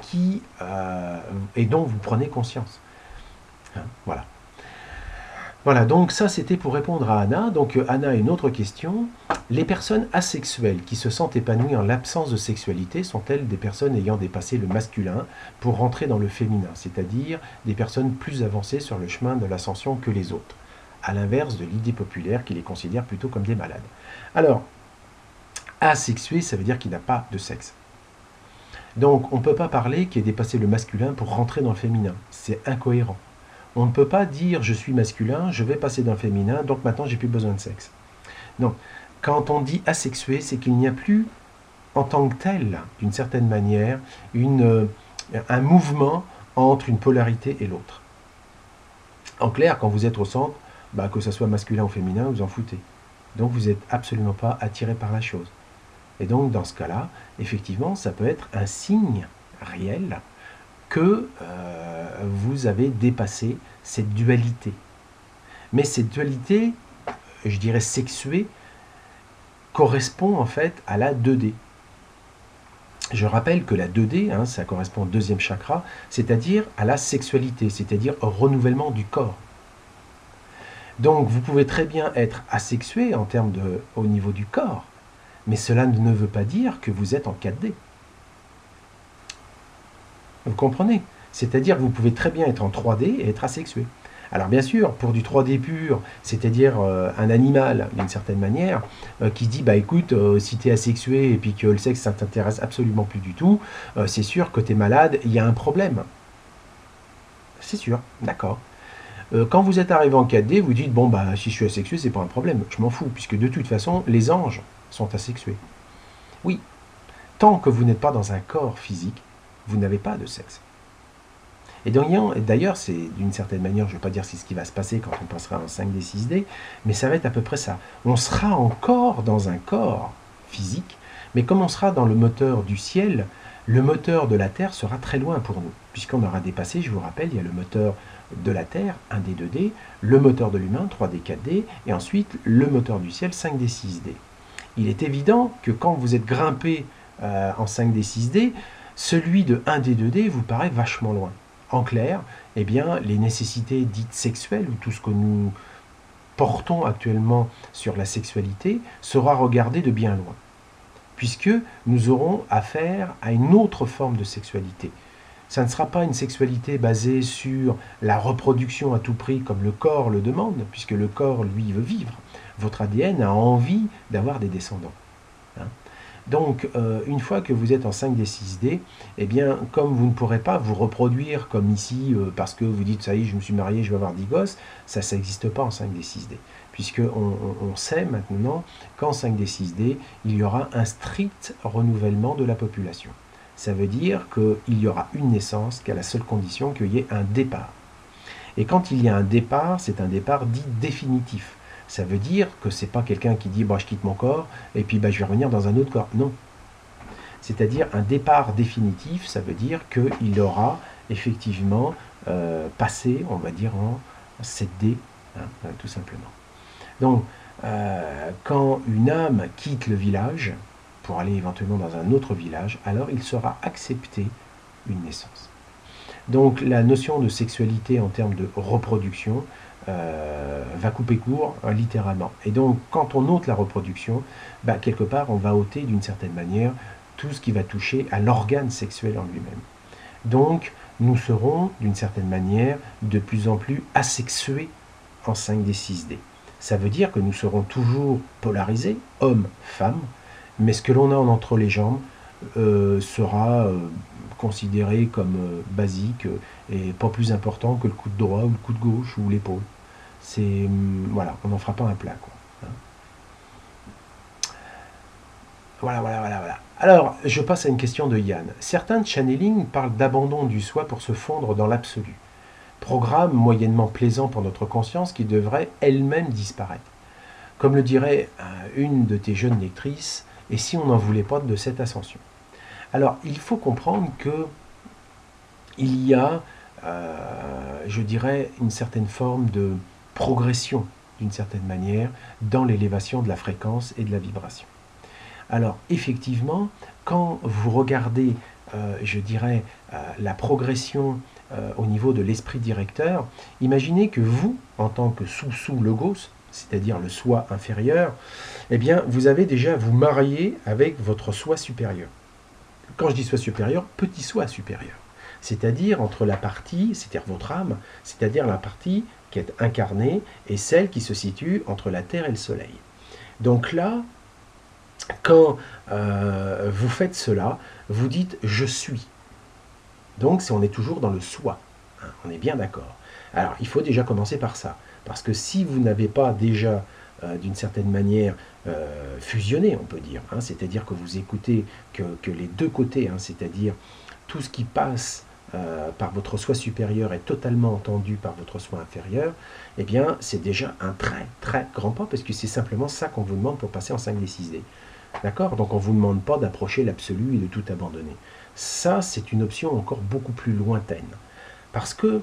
dont vous prenez conscience. Voilà. Voilà, donc ça c'était pour répondre à Anna. Donc Anna a une autre question. Les personnes asexuelles qui se sentent épanouies en l'absence de sexualité sont-elles des personnes ayant dépassé le masculin pour rentrer dans le féminin, c'est-à-dire des personnes plus avancées sur le chemin de l'ascension que les autres, à l'inverse de l'idée populaire qui les considère plutôt comme des malades? Alors, asexué, ça veut dire qu'il n'a pas de sexe. Donc on ne peut pas parler qu'il ait dépassé le masculin pour rentrer dans le féminin. C'est incohérent. On ne peut pas dire je suis masculin, je vais passer dans le féminin, donc maintenant j'ai plus besoin de sexe. Non. Quand on dit asexué, c'est qu'il n'y a plus en tant que tel, d'une certaine manière, un mouvement entre une polarité et l'autre. En clair, quand vous êtes au centre, que ce soit masculin ou féminin, vous en foutez. Donc vous n'êtes absolument pas attiré par la chose. Et donc dans ce cas-là, effectivement, ça peut être un signe réel que vous avez dépassé cette dualité. Mais cette dualité, je dirais sexuée, correspond en fait à la 2D. Je rappelle que la 2D, ça correspond au deuxième chakra, c'est-à-dire à la sexualité, c'est-à-dire au renouvellement du corps. Donc vous pouvez très bien être asexué en termes au niveau du corps, mais cela ne veut pas dire que vous êtes en 4D. Vous comprenez? C'est-à-dire que vous pouvez très bien être en 3D et être asexué. Alors bien sûr, pour du 3D pur, c'est-à-dire un animal, d'une certaine manière, qui dit, écoute, si tu es asexué et puis que le sexe, ça ne t'intéresse absolument plus du tout, c'est sûr que tu es malade, il y a un problème. C'est sûr, d'accord. Quand vous êtes arrivé en 4D, vous dites, si je suis asexué, c'est pas un problème, je m'en fous, puisque de toute façon, les anges sont asexués. Oui, tant que vous n'êtes pas dans un corps physique, vous n'avez pas de sexe. Et d'ailleurs, c'est d'une certaine manière, je ne vais pas dire c'est ce qui va se passer quand on passera en 5D, 6D, mais ça va être à peu près ça. On sera encore dans un corps physique, mais comme on sera dans le moteur du ciel, le moteur de la Terre sera très loin pour nous, puisqu'on aura dépassé, je vous rappelle, il y a le moteur de la Terre, 1D, 2D, le moteur de l'humain, 3D, 4D, et ensuite le moteur du ciel, 5D, 6D. Il est évident que quand vous êtes grimpé en 5D, 6D, celui de 1D, 2D vous paraît vachement loin. En clair, eh bien, les nécessités dites sexuelles, ou tout ce que nous portons actuellement sur la sexualité, sera regardé de bien loin, puisque nous aurons affaire à une autre forme de sexualité. Ça ne sera pas une sexualité basée sur la reproduction à tout prix comme le corps le demande, puisque le corps, lui, veut vivre. Votre ADN a envie d'avoir des descendants. Donc, une fois que vous êtes en 5D, 6D, eh bien, comme vous ne pourrez pas vous reproduire comme ici, parce que vous dites, ça y est, je me suis marié, je vais avoir 10 gosses, ça n'existe pas en 5D, 6D. Puisqu'on sait maintenant qu'en 5D, 6D, il y aura un strict renouvellement de la population. Ça veut dire qu'il y aura une naissance qu'à la seule condition qu'il y ait un départ. Et quand il y a un départ, c'est un départ dit définitif. Ça veut dire que ce n'est pas quelqu'un qui dit je quitte mon corps et puis je vais revenir dans un autre corps. Non. C'est-à-dire un départ définitif, ça veut dire qu'il aura effectivement passé, on va dire, en 7D, tout simplement. Donc, quand une âme quitte le village pour aller éventuellement dans un autre village, alors il sera accepté une naissance. Donc la notion de sexualité en termes de reproduction va couper court littéralement. Et donc quand on ôte la reproduction, quelque part on va ôter d'une certaine manière tout ce qui va toucher à l'organe sexuel en lui-même. Donc nous serons d'une certaine manière de plus en plus asexués en 5D, 6D. Ça veut dire que nous serons toujours polarisés, hommes, femmes, mais ce que l'on a entre les jambes sera considéré comme basique et pas plus important que le coup de droit ou le coup de gauche ou l'épaule. C'est voilà, on n'en fera pas un plat, quoi. Hein. Voilà. Alors, je passe à une question de Yann. Certains channeling parlent d'abandon du soi pour se fondre dans l'absolu. Programme moyennement plaisant pour notre conscience qui devrait elle-même disparaître. Comme le dirait une de tes jeunes lectrices, et si on n'en voulait pas de cette ascension. Alors, il faut comprendre que il y a, je dirais, une certaine forme de progression, d'une certaine manière, dans l'élévation de la fréquence et de la vibration. Alors, effectivement, quand vous regardez, je dirais, la progression au niveau de l'esprit directeur, imaginez que vous, en tant que sous-logos, c'est-à-dire le soi inférieur, eh bien, vous avez déjà à vous marier avec votre soi supérieur. Quand je dis soi supérieur, petit soi supérieur. C'est-à-dire entre la partie, c'est-à-dire votre âme, c'est-à-dire la partie qui est incarnée et celle qui se situe entre la Terre et le Soleil. Donc là, quand vous faites cela, vous dites « je suis ». Donc on est toujours dans le soi, hein, on est bien d'accord. Alors il faut déjà commencer par ça, parce que si vous n'avez pas déjà d'une certaine manière fusionné, on peut dire, hein, c'est-à-dire que vous écoutez que les deux côtés, hein, c'est-à-dire tout ce qui passe par votre soi supérieur est totalement entendu par votre soi inférieur, eh bien c'est déjà un très très grand pas, parce que c'est simplement ça qu'on vous demande pour passer en 5D 6D. D'accord? Donc on ne vous demande pas d'approcher l'absolu et de tout abandonner. Ça, c'est une option encore beaucoup plus lointaine. Parce que,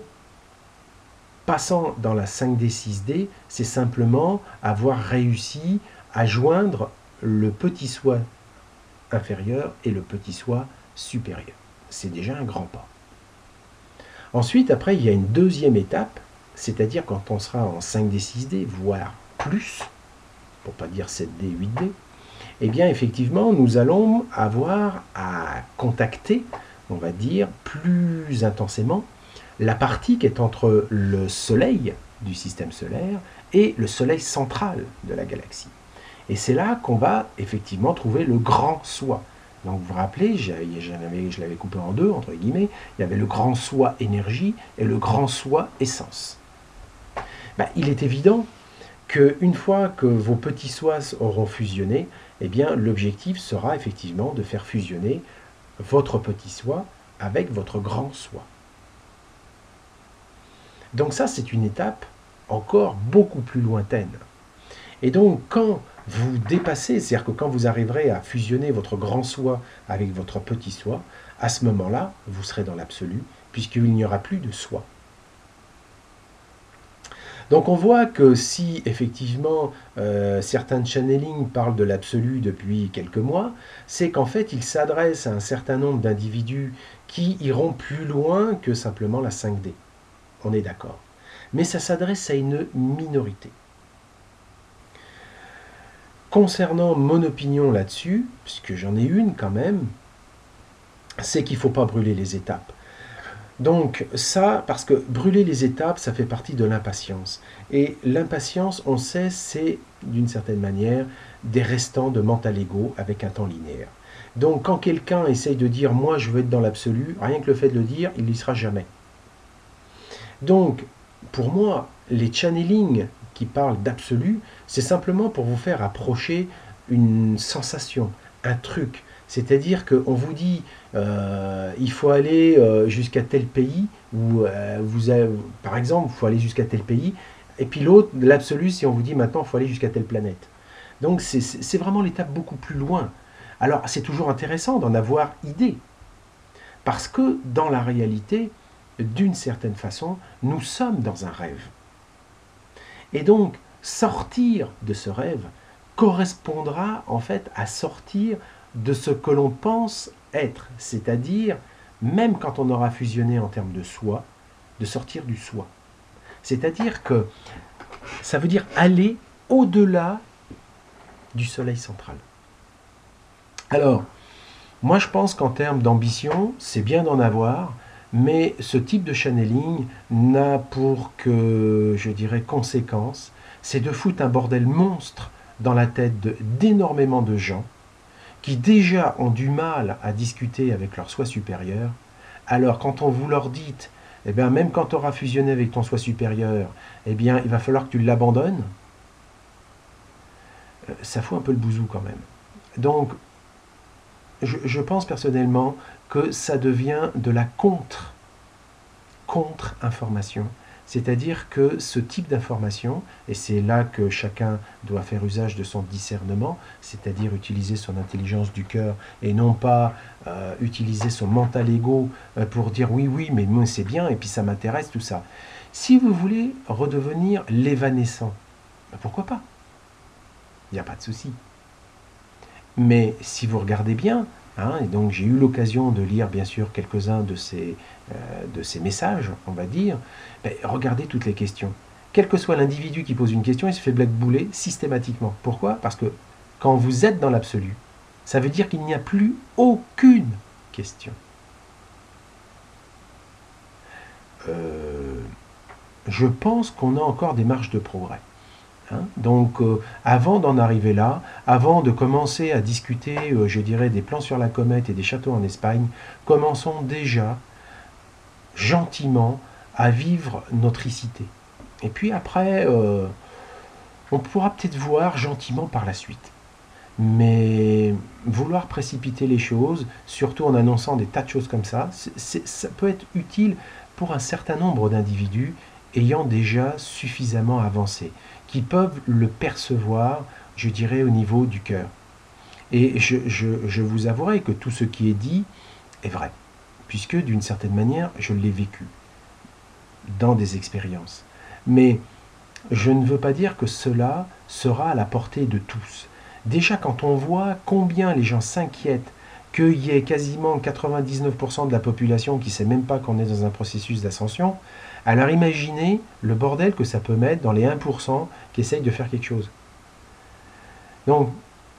passant dans la 5D 6D, c'est simplement avoir réussi à joindre le petit soi inférieur et le petit soi supérieur. C'est déjà un grand pas. Ensuite, après, il y a une deuxième étape, c'est-à-dire quand on sera en 5D 6D, voire plus, pour ne pas dire 7D, 8D, eh bien, effectivement, nous allons avoir à contacter, on va dire, plus intensément, la partie qui est entre le Soleil du système solaire et le Soleil central de la galaxie. Et c'est là qu'on va effectivement trouver le grand soi. Donc vous vous rappelez, je l'avais coupé en deux, entre guillemets, il y avait le grand soi énergie et le grand soi essence. Ben, il est évident qu'une fois que vos petits sois auront fusionné, eh bien, l'objectif sera effectivement de faire fusionner votre petit soi avec votre grand soi. Donc ça, c'est une étape encore beaucoup plus lointaine. Et donc, quand vous dépassez, c'est-à-dire que quand vous arriverez à fusionner votre grand soi avec votre petit soi, à ce moment-là, vous serez dans l'absolu, puisqu'il n'y aura plus de soi. Donc on voit que si effectivement certains channelings parlent de l'absolu depuis quelques mois, c'est qu'en fait ils s'adressent à un certain nombre d'individus qui iront plus loin que simplement la 5D. On est d'accord. Mais ça s'adresse à une minorité. Concernant mon opinion là-dessus, puisque j'en ai une quand même, c'est qu'il ne faut pas brûler les étapes. Donc ça, parce que brûler les étapes, ça fait partie de l'impatience. Et l'impatience, on sait, c'est d'une certaine manière des restants de mental ego avec un temps linéaire. Donc quand quelqu'un essaye de dire « moi je veux être dans l'absolu », rien que le fait de le dire, il n'y sera jamais. Donc pour moi, les channelings qui parlent d'absolu, c'est simplement pour vous faire approcher une sensation, un truc. C'est-à-dire qu'on vous dit il faut aller jusqu'à tel pays, ou par exemple, il faut aller jusqu'à tel pays, et puis l'autre, l'absolu, si on vous dit maintenant, il faut aller jusqu'à telle planète. Donc c'est vraiment l'étape beaucoup plus loin. Alors c'est toujours intéressant d'en avoir idée, parce que dans la réalité, d'une certaine façon, nous sommes dans un rêve. Et donc, sortir de ce rêve correspondra en fait à sortir de ce que l'on pense être, c'est-à-dire, même quand on aura fusionné en termes de soi, de sortir du soi. C'est-à-dire que ça veut dire aller au-delà du soleil central. Alors, moi je pense qu'en termes d'ambition, c'est bien d'en avoir, mais ce type de channeling n'a pour que, je dirais, conséquence, c'est de foutre un bordel monstre dans la tête d'énormément de gens qui déjà ont du mal à discuter avec leur soi supérieur. Alors quand on vous leur dit, eh bien, même quand tu auras fusionné avec ton soi supérieur, eh bien, il va falloir que tu l'abandonnes, ça fout un peu le bouzou quand même. Donc, je pense personnellement que ça devient de la contre-information. C'est-à-dire que ce type d'information, et c'est là que chacun doit faire usage de son discernement, c'est-à-dire utiliser son intelligence du cœur et non pas utiliser son mental ego pour dire oui, oui, mais moi c'est bien et puis ça m'intéresse, tout ça. Si vous voulez redevenir l'évanescent, ben pourquoi pas? Il n'y a pas de souci. Mais si vous regardez bien, hein, et donc j'ai eu l'occasion de lire bien sûr quelques-uns de ces messages, on va dire, ben, regardez toutes les questions. Quel que soit l'individu qui pose une question, il se fait blackbouler systématiquement. Pourquoi? Parce que quand vous êtes dans l'absolu, ça veut dire qu'il n'y a plus aucune question. Je pense qu'on a encore des marges de progrès. Hein, donc, avant d'en arriver là, avant de commencer à discuter, je dirais, des plans sur la comète et des châteaux en Espagne, commençons déjà gentiment à vivre notre icité. Et puis après, on pourra peut-être voir gentiment par la suite. Mais vouloir précipiter les choses, surtout en annonçant des tas de choses comme ça, ça peut être utile pour un certain nombre d'individus ayant déjà suffisamment avancé, qui peuvent le percevoir, je dirais, au niveau du cœur. Et je vous avouerai que tout ce qui est dit est vrai, puisque d'une certaine manière, je l'ai vécu dans des expériences. Mais je ne veux pas dire que cela sera à la portée de tous. Déjà, quand on voit combien les gens s'inquiètent qu'il y ait quasiment 99% de la population qui ne sait même pas qu'on est dans un processus d'ascension, alors imaginez le bordel que ça peut mettre dans les 1% qui essayent de faire quelque chose. Donc,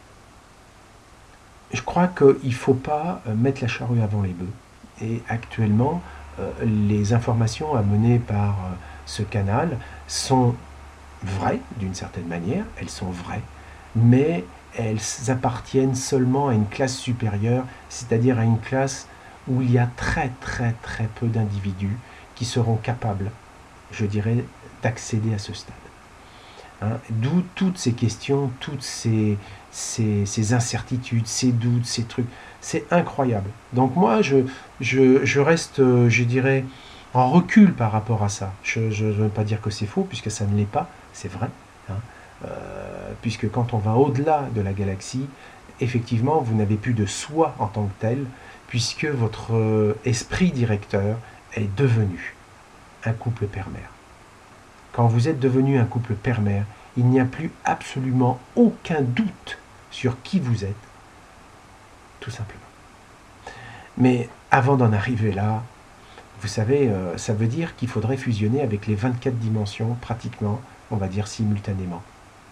je crois qu'il ne faut pas mettre la charrue avant les bœufs. Et actuellement, les informations amenées par ce canal sont vraies, d'une certaine manière, elles sont vraies, mais elles appartiennent seulement à une classe supérieure, c'est-à-dire à une classe où il y a très très très peu d'individus qui seront capables, je dirais, d'accéder à ce stade. Hein, d'où toutes ces questions, toutes ces incertitudes, ces doutes, ces trucs. C'est incroyable. Donc moi, je reste, je dirais, en recul par rapport à ça. Je ne veux pas dire que c'est faux, puisque ça ne l'est pas, c'est vrai. Hein. Puisque quand on va au-delà de la galaxie, effectivement, vous n'avez plus de soi en tant que tel, puisque votre esprit directeur est devenu un couple père-mère. Quand vous êtes devenu un couple père-mère, il n'y a plus absolument aucun doute sur qui vous êtes, tout simplement. Mais avant d'en arriver là, vous savez, ça veut dire qu'il faudrait fusionner avec les 24 dimensions, pratiquement, on va dire simultanément.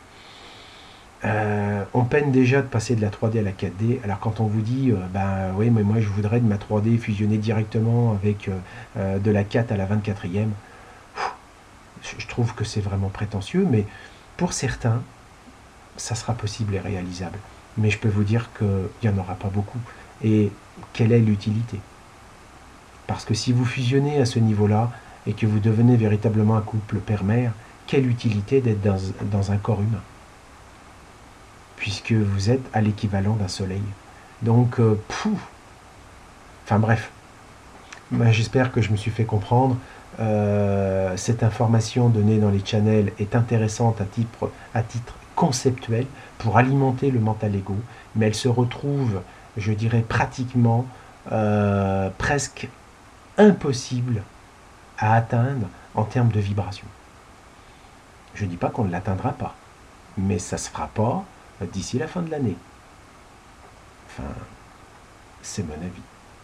On peine déjà de passer de la 3D à la 4D, alors quand on vous dit, ben oui, mais moi je voudrais de ma 3D fusionner directement avec de la 4 à la 24e, je trouve que c'est vraiment prétentieux, mais pour certains, ça sera possible et réalisable. Mais je peux vous dire qu'il n'y en aura pas beaucoup. Et quelle est l'utilité? Parce que si vous fusionnez à ce niveau-là et que vous devenez véritablement un couple père-mère, quelle utilité d'être dans un corps humain? Puisque vous êtes à l'équivalent d'un soleil. Donc, enfin bref, ben, j'espère que je me suis fait comprendre. Cette information donnée dans les channels est intéressante à titre conceptuel pour alimenter le mental ego, mais elle se retrouve, je dirais, pratiquement presque impossible à atteindre en termes de vibration. Je ne dis pas qu'on ne l'atteindra pas, mais ça ne se fera pas d'ici la fin de l'année. Enfin, c'est mon avis.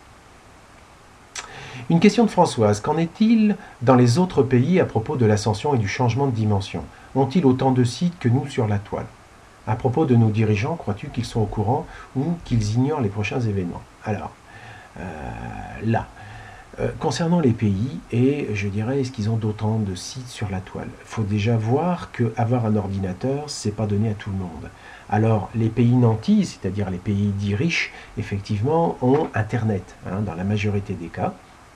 Une question de Françoise. Qu'en est-il dans les autres pays à propos de l'ascension et du changement de dimension? Ont-ils autant de sites que nous sur la toile? À propos de nos dirigeants, crois-tu qu'ils sont au courant ou qu'ils ignorent les prochains événements? Alors, là, Concernant les pays, et je dirais, est-ce qu'ils ont d'autant de sites sur la toile? Il faut déjà voir qu'avoir un ordinateur, c'est pas donné à tout le monde. Alors, les pays nantis, c'est-à-dire les pays dits riches, effectivement, ont Internet, hein, dans la majorité des cas.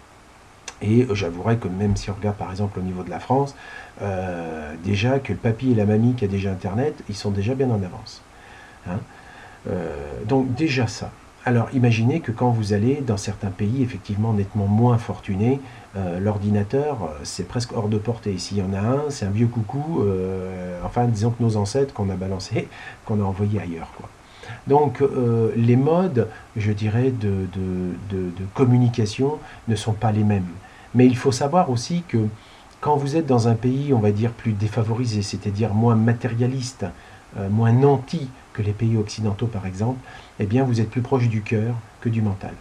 Et j'avouerai que même si on regarde par exemple au niveau de la France, déjà que le papy et la mamie qui a déjà Internet, ils sont déjà bien en avance. Hein. Donc déjà ça. Alors imaginez que quand vous allez dans certains pays effectivement nettement moins fortunés, l'ordinateur c'est presque hors de portée. S'il y en a un, c'est un vieux coucou, enfin disons que nos ancêtres qu'on a balancé, qu'on a envoyé ailleurs, quoi. Donc les modes, je dirais, de communication ne sont pas les mêmes. Mais il faut savoir aussi que quand vous êtes dans un pays, on va dire, plus défavorisé, c'est-à-dire moins matérialiste, moins nanti que les pays occidentaux par exemple, eh bien vous êtes plus proche du cœur que du mental.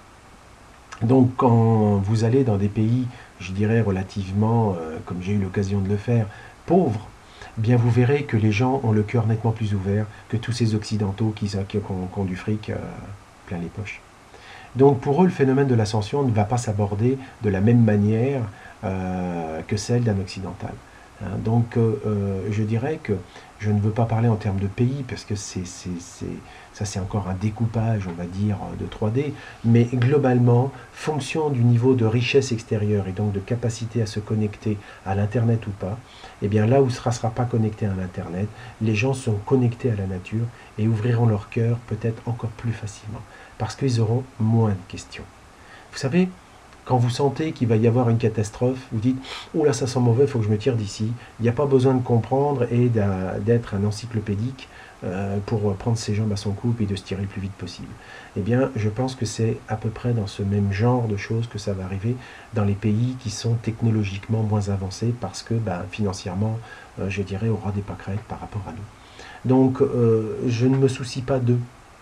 Donc quand vous allez dans des pays, je dirais relativement, comme j'ai eu l'occasion de le faire, pauvres, eh bien vous verrez que les gens ont le cœur nettement plus ouvert que tous ces occidentaux qui ont du fric plein les poches. Donc pour eux, le phénomène de l'ascension ne va pas s'aborder de la même manière que celle d'un occidental. Hein, donc je dirais que je ne veux pas parler en termes de pays, parce que ça c'est encore un découpage, on va dire, de 3D, mais globalement, fonction du niveau de richesse extérieure et donc de capacité à se connecter à l'Internet ou pas, eh bien là où ce ne sera pas connecté à l'Internet, les gens sont connectés à la nature et ouvriront leur cœur peut-être encore plus facilement, parce qu'ils auront moins de questions. Vous savez, quand vous sentez qu'il va y avoir une catastrophe, vous dites « Oh là, ça sent mauvais, il faut que je me tire d'ici ». Il n'y a pas besoin de comprendre et d'être un encyclopédique pour prendre ses jambes à son cou et de se tirer le plus vite possible. Eh bien, je pense que c'est à peu près dans ce même genre de choses que ça va arriver dans les pays qui sont technologiquement moins avancés parce que, financièrement, je dirais, aura des pâquerettes par rapport à nous. Donc, je ne me soucie pas d'eux.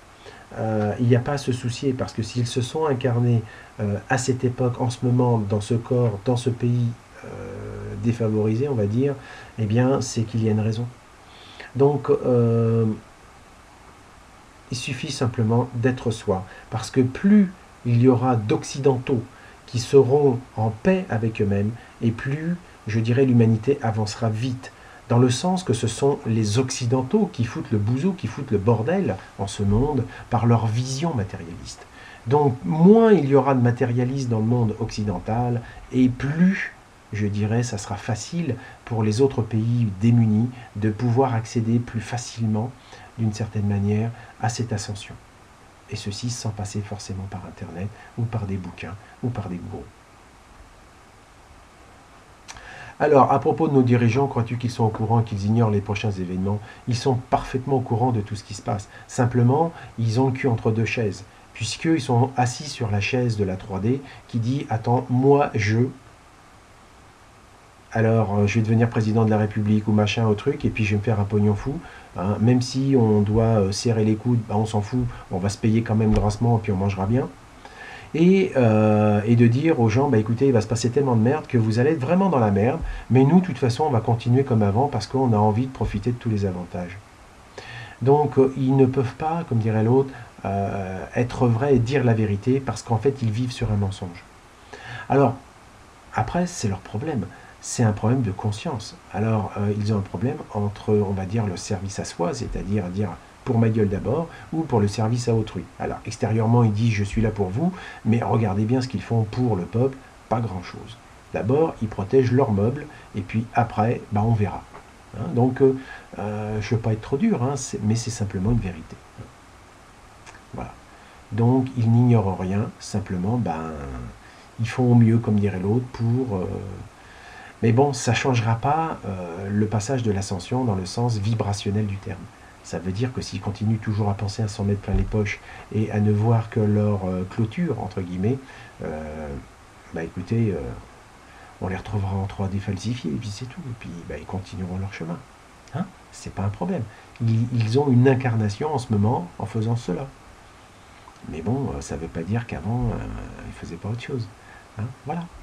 Il n'y a pas à se soucier, parce que s'ils se sont incarnés à cette époque, en ce moment, dans ce corps, dans ce pays défavorisé, on va dire, eh bien, c'est qu'il y a une raison. Donc, il suffit simplement d'être soi, parce que plus il y aura d'occidentaux qui seront en paix avec eux-mêmes, et plus, je dirais, l'humanité avancera vite. Dans le sens que ce sont les occidentaux qui foutent le bouseau, qui foutent le bordel en ce monde par leur vision matérialiste. Donc moins il y aura de matérialisme dans le monde occidental, et plus, je dirais, ça sera facile pour les autres pays démunis de pouvoir accéder plus facilement, d'une certaine manière, à cette ascension. Et ceci sans passer forcément par Internet, ou par des bouquins, ou par des gourous. Alors, à propos de nos dirigeants, crois-tu qu'ils sont au courant, qu'ils ignorent les prochains événements? Ils sont parfaitement au courant de tout ce qui se passe. Simplement, ils ont le cul entre deux chaises, puisqu'ils sont assis sur la chaise de la 3D qui dit « Attends, moi, alors je vais devenir président de la République ou machin au truc, et puis je vais me faire un pognon fou. Hein, même si on doit serrer les coudes, on s'en fout, on va se payer quand même grassement, et puis on mangera bien. » Et de dire aux gens, écoutez, il va se passer tellement de merde que vous allez être vraiment dans la merde, mais nous, de toute façon, on va continuer comme avant parce qu'on a envie de profiter de tous les avantages. Donc, ils ne peuvent pas, comme dirait l'autre, être vrais et dire la vérité parce qu'en fait, ils vivent sur un mensonge. Alors, après, c'est leur problème. C'est un problème de conscience. Alors, ils ont un problème entre, on va dire, le service à soi, c'est-à-dire dire pour ma gueule d'abord, ou pour le service à autrui. Alors, extérieurement, ils disent « je suis là pour vous », mais regardez bien ce qu'ils font pour le peuple, pas grand-chose. D'abord, ils protègent leurs meubles, et puis après, on verra. Hein, donc, je ne veux pas être trop dur, hein, mais c'est simplement une vérité. Voilà. Donc, ils n'ignorent rien, simplement, ils font au mieux, comme dirait l'autre, pour... Mais bon, ça ne changera pas le passage de l'ascension dans le sens vibrationnel du terme. Ça veut dire que s'ils continuent toujours à penser à s'en mettre plein les poches et à ne voir que leur clôture, entre guillemets, écoutez, on les retrouvera en 3D falsifiés, et puis c'est tout. Et puis ils continueront leur chemin. Hein, c'est pas un problème. Ils ont une incarnation en ce moment en faisant cela. Mais bon, ça ne veut pas dire qu'avant, ils ne faisaient pas autre chose. Hein, voilà.